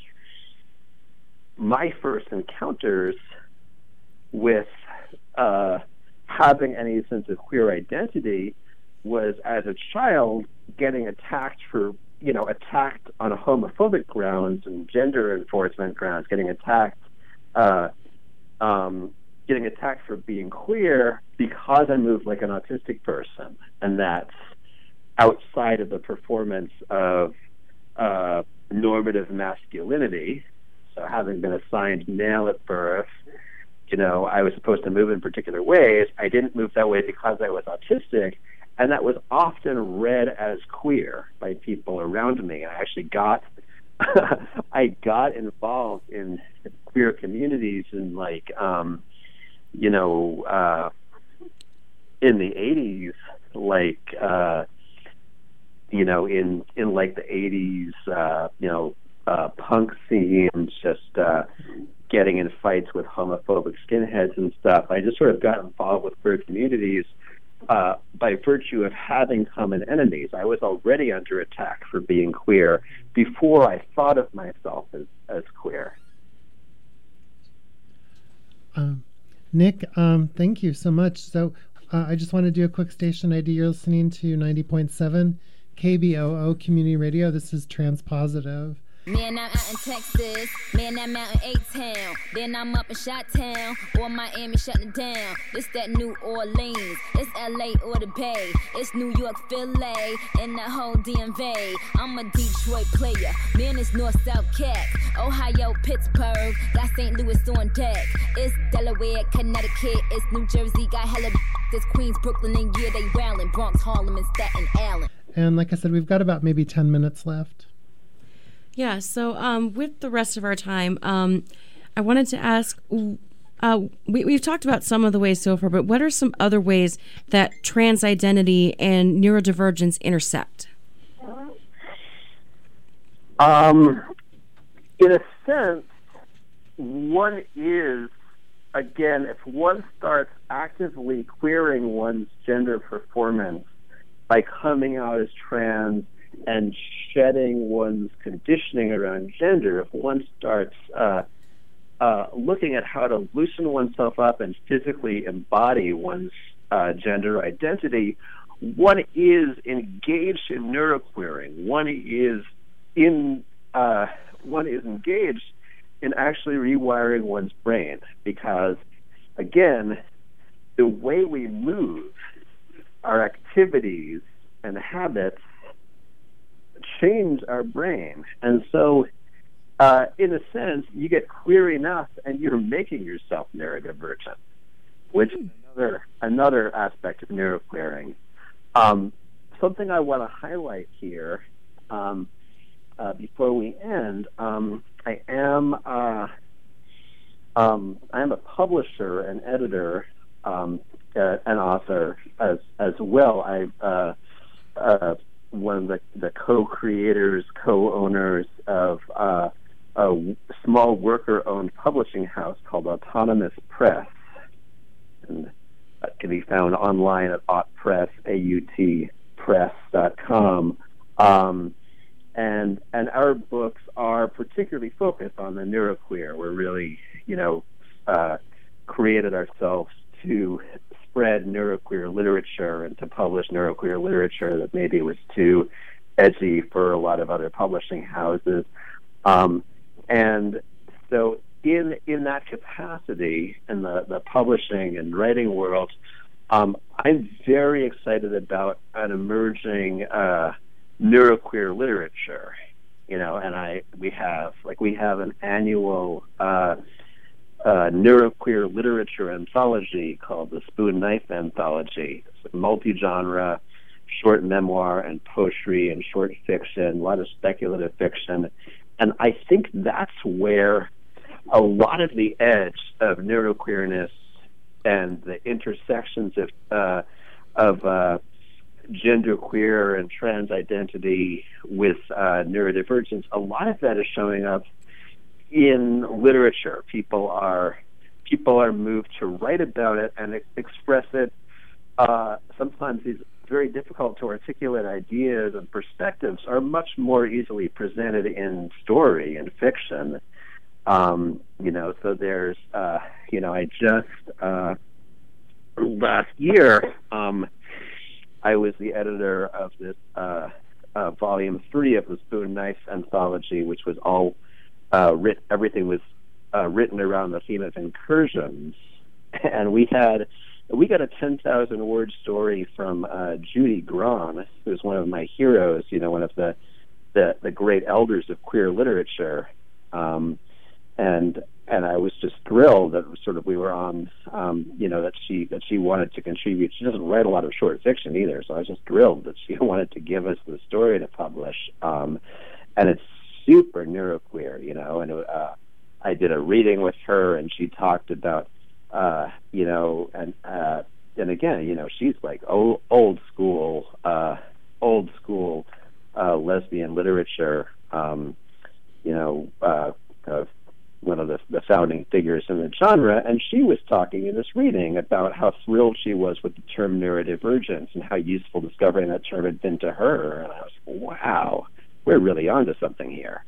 I: my first encounters with uh, having any sense of queer identity was as a child getting attacked for, you know, attacked on homophobic grounds and gender enforcement grounds, getting attacked, uh, um, getting attacked for being queer because I moved like an autistic person, and that's outside of the performance of uh, normative masculinity. So having been assigned male at birth, you know, I was supposed to move in particular ways. I didn't move that way because I was autistic, and that was often read as queer by people around me. I actually got I got involved in queer communities in, like, um, you know, uh, in the eighties, like, uh, you know, in, in like the eighties, uh, you know, uh, punk scenes, just uh, getting in fights with homophobic skinheads and stuff. I just sort of got involved with queer communities uh, by virtue of having common enemies. I was already under attack for being queer before I thought of myself as, as queer.
F: Um, Nick, um, thank you so much. So uh, I just want to do a quick station I D. You're listening to ninety point seven K B O O Community Radio. This is Transpositive.
J: Man, I'm out in Texas. Man, I'm out in A-Town. Then I'm up in Chi-Town. Or Miami shutting down. It's that New Orleans. It's L A or the Bay. It's New York, Philly, and the whole D M V. I'm a Detroit player. Man, it's North-South Cat. Ohio, Pittsburgh. Got Saint Louis on deck. It's Delaware, Connecticut. It's New Jersey. Got hella It's Queens, Brooklyn, and yeah, they rallying. Bronx, Harlem, and Staten Island.
F: And like I said, we've got about maybe ten minutes left.
G: Yeah, so um, with the rest of our time, um, I wanted to ask, uh, we, we've talked about some of the ways so far, but what are some other ways that trans identity and neurodivergence intersect?
I: Um, in a sense, one is, again, if one starts actively queering one's gender performance by coming out as trans and shedding one's conditioning around gender, if one starts uh, uh, looking at how to loosen oneself up and physically embody one's uh, gender identity, one is engaged in neuroqueering. One is in uh, one is engaged in actually rewiring one's brain, because, again, the way we move, our activities and habits change our brain. And so, uh, in a sense, you get queer enough and you're making yourself neurodivergent, which is another, another aspect of neuroqueering. Um, something I want to highlight here um, uh, before we end, um, I am uh, um, I am a publisher and editor, um, uh, an author as as well. I uh, uh, one of the, the co-creators, co-owners of uh, a small worker-owned publishing house called Autonomous Press, and that can be found online at autpress, A U T press dot com. Um, and and our books are particularly focused on the neuroqueer. We're really, you know, uh, created ourselves to spread neuroqueer literature and to publish neuroqueer literature that maybe was too edgy for a lot of other publishing houses. Um, and so in in that capacity, in the, the publishing and writing world, um, I'm very excited about an emerging uh, neuroqueer literature. You know, and I we have like we have an annual uh, Uh, neuroqueer literature anthology called the Spoon Knife Anthology. It's a multi-genre, short memoir and poetry and short fiction, a lot of speculative fiction. And I think that's where a lot of the edge of neuroqueerness and the intersections of uh, of uh, genderqueer and trans identity with uh, neurodivergence, a lot of that is showing up in literature. People are people are moved to write about it and ex- express it. Uh, sometimes these very difficult to articulate ideas and perspectives are much more easily presented in story and fiction. Um, you know, so there's, uh, you know, I just uh, last year um, I was the editor of this uh, uh, volume three of the Spoon Knife Anthology, which was all Uh, writ, everything was uh, written around the theme of incursions, and we had we got a ten thousand word story from uh, Judy Grahn, who's one of my heroes. You know, one of the the, the great elders of queer literature, um, and and I was just thrilled that sort of we were on, um, you know, that she that she wanted to contribute. She doesn't write a lot of short fiction either, so I was just thrilled that she wanted to give us the story to publish, um, and it's super neuroqueer, you know, and uh, I did a reading with her, and she talked about, uh, you know, and uh, and again, you know, she's like old, old school, uh, old school uh, lesbian literature, um, you know, uh, uh, one of the, the founding figures in the genre, and she was talking in this reading about how thrilled she was with the term neurodivergence and how useful discovering that term had been to her. And I was, wow, we're really onto something here.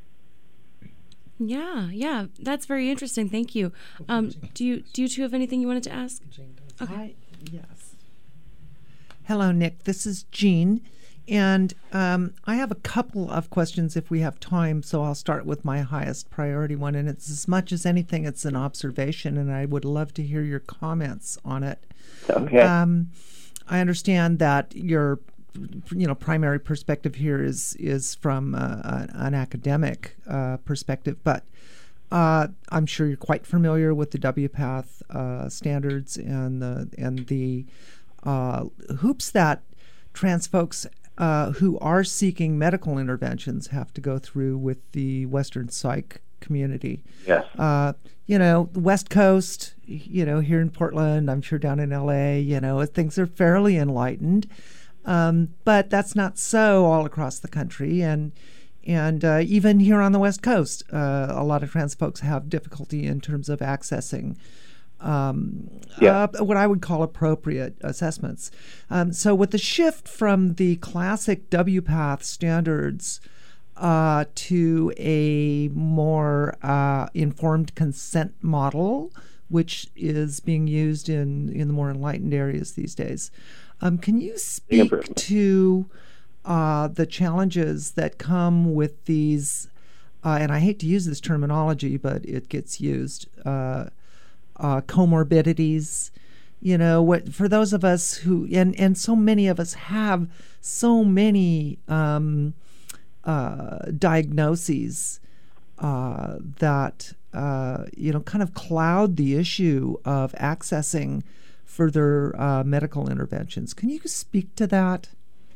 G: Yeah, yeah, that's very interesting. Thank you. Um, do you do you two have anything you wanted to ask? Okay.
K: I, yes. Hello, Nick. This is Jean. And um, I have a couple of questions if we have time, so I'll start with my highest priority one. And it's as much as anything, it's an observation, and I would love to hear your comments on it.
I: Okay.
K: Um, I understand that your, you know, primary perspective here is is from uh, an academic uh, perspective, but uh, I'm sure you're quite familiar with the W PATH uh, standards and the and the uh, hoops that trans folks Uh, who are seeking medical interventions have to go through with the Western psych community.
I: Yes.
K: Uh, you know, the West Coast, you know, here in Portland, I'm sure down in L A, you know, things are fairly enlightened. Um, but that's not so all across the country. And and uh, even here on the West Coast, uh, a lot of trans folks have difficulty in terms of accessing Um,
I: yeah.
K: uh, what I would call appropriate assessments. Um, so with the shift from the classic W PATH standards uh, to a more uh, informed consent model, which is being used in, in the more enlightened areas these days, um, can you speak to uh, the challenges that come with these, uh, and I hate to use this terminology, but it gets used, uh, Uh, comorbidities, you know, what for those of us who, and, and so many of us have so many um, uh, diagnoses uh, that, uh, you know, kind of cloud the issue of accessing further uh, medical interventions. Can you speak to that?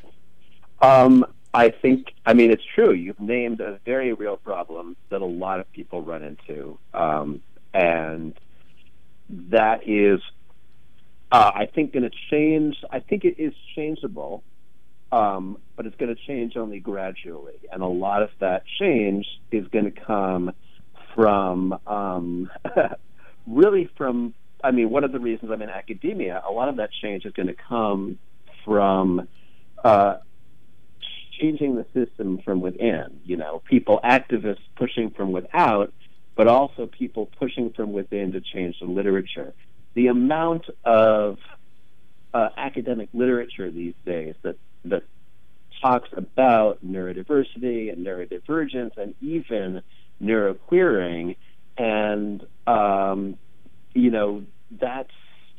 I: Um, I think, I mean, it's true. You've named a very real problem that a lot of people run into. Um, and that is, uh, I think, going to change. I think it is changeable, um, but it's going to change only gradually. And a lot of that change is going to come from, um, really from, I mean, one of the reasons I'm in academia, a lot of that change is going to come from uh, changing the system from within. You know, people, activists pushing from without, but also people pushing from within to change the literature. The amount of uh, academic literature these days that that talks about neurodiversity and neurodivergence and even neuroqueering, and um, you know, that's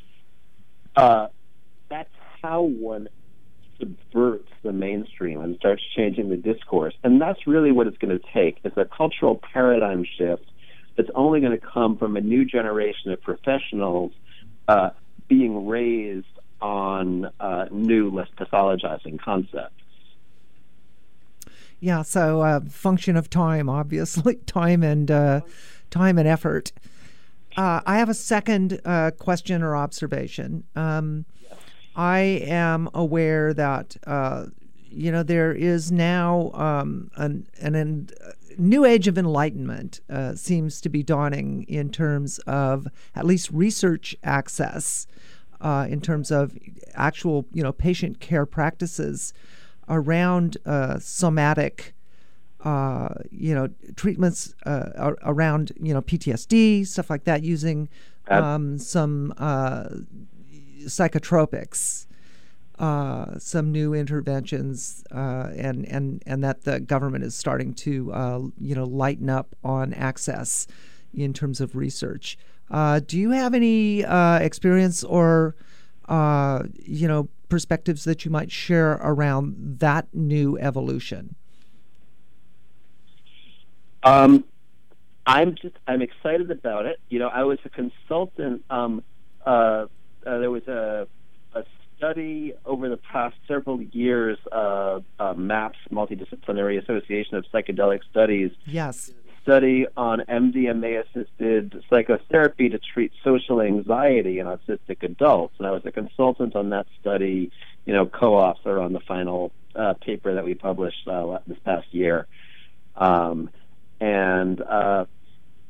I: uh, that's how one subverts the mainstream and starts changing the discourse. And that's really what it's going to take, is a cultural paradigm shift that's only going to come from a new generation of professionals uh, being raised on uh, new, less pathologizing concepts.
K: Yeah, so uh, function of time, obviously, time and uh, time and effort. Uh, I have a second uh, question or observation. Um, I am aware that uh, you know there is now um, an an, an new age of enlightenment uh, seems to be dawning in terms of at least research access, uh, in terms of actual, you know, patient care practices around uh, somatic, uh, you know, treatments uh, around, you know, P T S D, stuff like that, using um, some uh, psychotropics. Uh, some new interventions, uh, and and and that the government is starting to uh, you know lighten up on access in terms of research. Uh, do you have any uh, experience or uh, you know perspectives that you might share around that new evolution?
I: Um, I'm just I'm excited about it. You know, I was a consultant. Um, uh, uh, there was a a study over the past several years, uh, uh, MAPS, Multidisciplinary Association of Psychedelic Studies.
K: Yes.
I: Study on M D M A-assisted psychotherapy to treat social anxiety in autistic adults. And I was a consultant on that study, you know, co-author on the final uh, paper that we published uh, this past year. Um, and uh,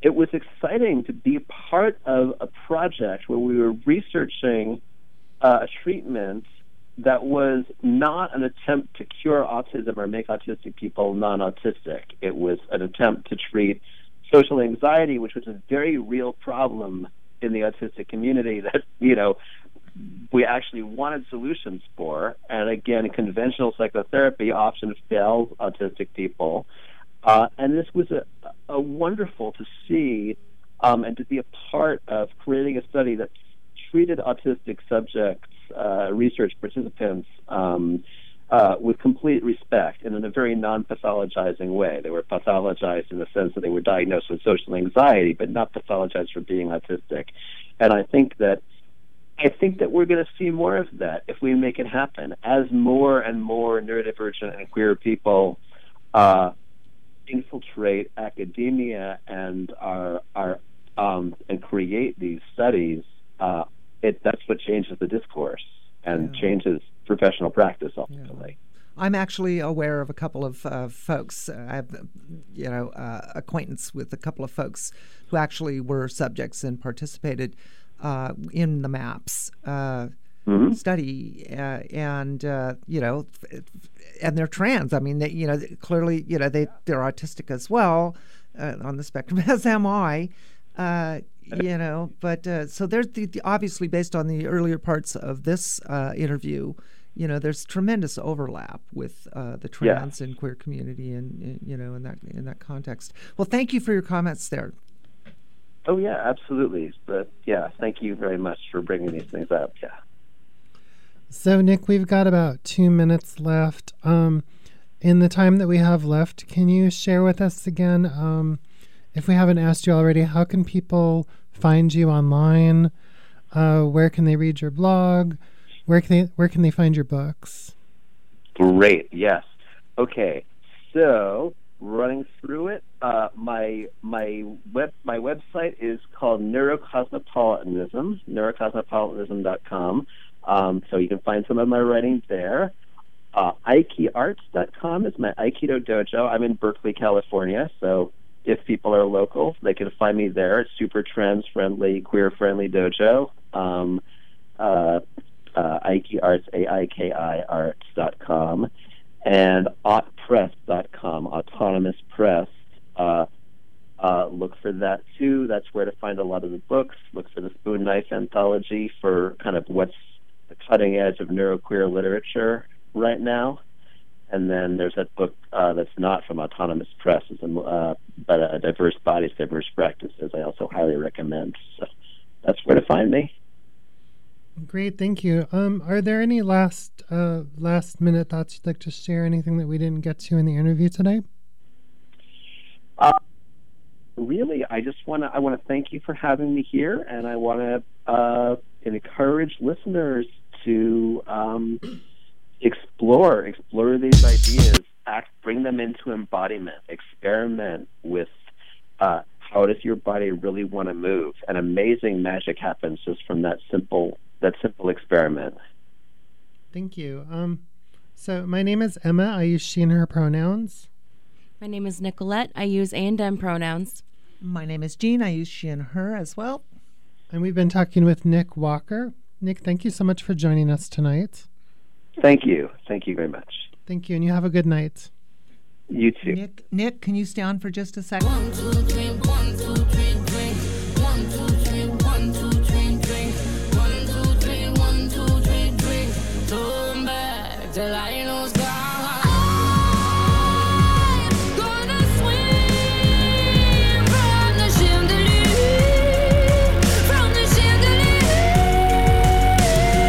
I: it was exciting to be part of a project where we were researching uh, a treatment that was not an attempt to cure autism or make autistic people non-autistic. It was an attempt to treat social anxiety, which was a very real problem in the autistic community that, you know, we actually wanted solutions for. And again, conventional psychotherapy often fails autistic people. Uh, and this was a, a wonderful to see um, and to be a part of creating a study that treated autistic subjects, uh, research participants, um, uh, with complete respect and in a very non-pathologizing way. They were pathologized in the sense that they were diagnosed with social anxiety, but not pathologized for being autistic. And I think that I think that we're going to see more of that if we make it happen. As more and more neurodivergent and queer people uh, infiltrate academia and are are um, and create these studies, uh, it that's what changes the discourse and
K: yeah.
I: changes professional practice ultimately.
K: Yeah. I'm actually aware of a couple of uh, folks. Uh, I have, you know, uh, acquaintance with a couple of folks who actually were subjects and participated uh, in the MAPS uh, mm-hmm. study, uh, and uh, you know, and they're trans. I mean, they, you know, clearly, you know, they they're autistic as well uh, on the spectrum, as am I. Uh, you know, but uh, so there's the, the obviously based on the earlier parts of this uh, interview. You know, there's tremendous overlap with uh, the trans yeah. and queer community, and, and you know, in that in that context. Well, thank you for your comments there.
I: Oh yeah, absolutely. But yeah, thank you very much for bringing these things up. Yeah.
F: So Nick, we've got about two minutes left. Um, in the time that we have left, can you share with us again, um, if we haven't asked you already, how can people find you online? Uh, where can they read your blog? Where can they where can they find your books?
I: Great. Yes. Okay. So running through it, uh, my my web my website is called Neurocosmopolitanism, neurocosmopolitanism dot com. Um, so you can find some of my writing there. Uh, Aiki Arts dot com is my Aikido dojo. I'm in Berkeley, California, so if people are local, they can find me there. It's super trans-friendly, queer-friendly dojo. Um, uh, uh, Aiki Arts, A I K I Arts dot com, and aut press dot com, Autonomous Press. Uh, uh, look for that, too. That's where to find a lot of the books. Look for the Spoon Knife Anthology for kind of what's the cutting edge of neuroqueer literature right now. And then there's that book uh, that's not from Autonomous Press, uh, but uh, Diverse Bodies, Diverse Practices. I also highly recommend. So that's where to find me.
F: Great, thank you. Um, are there any last uh, last minute thoughts you'd like to share? Anything that we didn't get to in the interview today?
I: Uh, really, I just want to I want to thank you for having me here, and I want to uh, encourage listeners to um, explore explore these ideas, act, bring them into embodiment, experiment with uh, how does your body really want to move, and amazing magic happens just from that simple. That simple experiment.
F: Thank you. Um, so my name is Emma. I use she and her pronouns.
G: My name is Nicolette. I use and them pronouns.
K: My name is Jean. I use she and her as well.
F: And we've been talking with Nick Walker. Nick, thank you so much for joining us tonight.
I: Thank you. Thank you very much.
F: Thank you, and you have a good night.
I: You too.
K: Nick, Nick, can you stay on for just a second?
E: One, two, three, one, two, three, drink. One, two, three, one, two, three, drink. One, two, three, one, two, three, drink. Turn back till I know sky. I'm gonna swim from the chandelier, from the chandelier.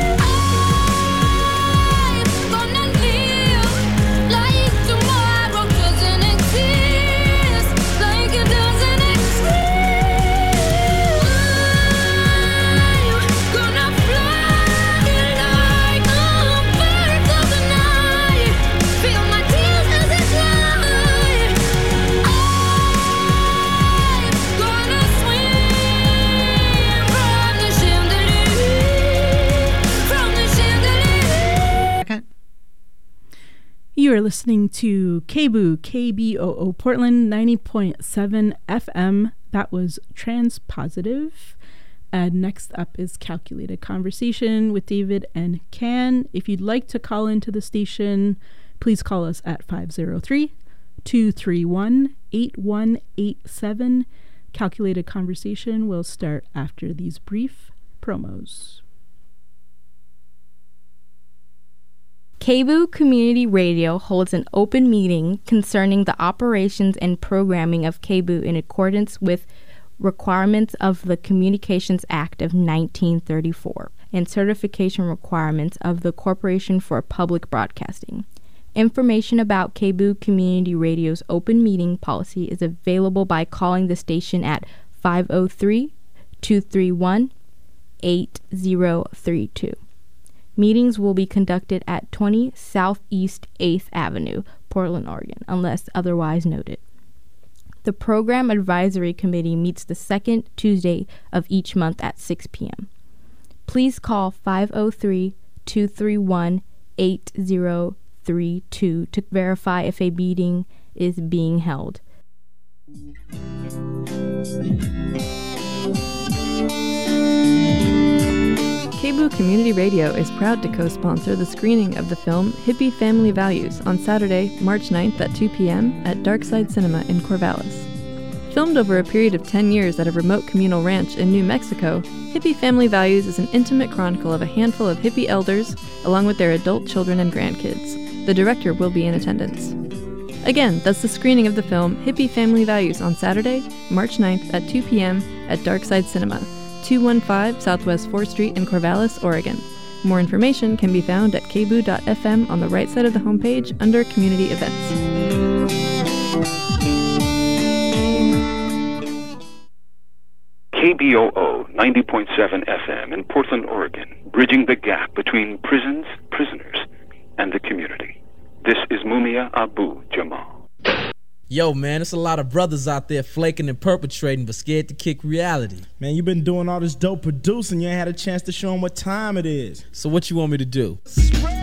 E: I'm gonna live like tomorrow doesn't exist, like it doesn't exist. I'm gonna fly like a bird of the night, feel my tears as they fly. I'm gonna swim from the chandelier, from the chandelier.
K: Second.
D: You are listening to K B O O, K B O O Portland ninety point seven F M, That was Transpositive. And next up is Calculated Conversation with David and Can. If you'd like to call into the station, please call us at five oh three, two three one, eight one eight seven. Calculated Conversation will start after these brief promos.
L: K B U Community Radio holds an open meeting concerning the operations and programming of K B U in accordance with requirements of the Communications Act of nineteen thirty-four and certification requirements of the Corporation for Public Broadcasting. Information about K B U Community Radio's open meeting policy is available by calling the station at five oh three, two three one, eight oh three two. Meetings will be conducted at twenty Southeast eighth Avenue, Portland, Oregon, unless otherwise noted. The Program Advisory Committee meets the second Tuesday of each month at six p.m. Please call five oh three, two three one, eight oh three two to verify if a meeting is being held.
B: K B U Community Radio is proud to co-sponsor the screening of the film Hippie Family Values on Saturday, March ninth at two p.m. at Darkside Cinema in Corvallis. Filmed over a period of ten years at a remote communal ranch in New Mexico, Hippie Family Values is an intimate chronicle of a handful of hippie elders along with their adult children and grandkids. The director will be in attendance. Again, that's the screening of the film Hippie Family Values on Saturday, March ninth at two p.m. at Darkside Cinema, two one five Southwest fourth Street in Corvallis, Oregon. More information can be found at k b u dot f m on the right side of the homepage under Community Events.
M: K B O O ninety point seven F M in Portland, Oregon, bridging the gap between prisons, prisoners, and the community. This is Mumia Abu Jamal.
N: Yo, man, there's a lot of brothers out there flaking and perpetrating but scared to kick reality.
O: Man, you been doing all this dope producing. You ain't had a chance to show them what time it is.
N: So what you want me to do?
O: Spread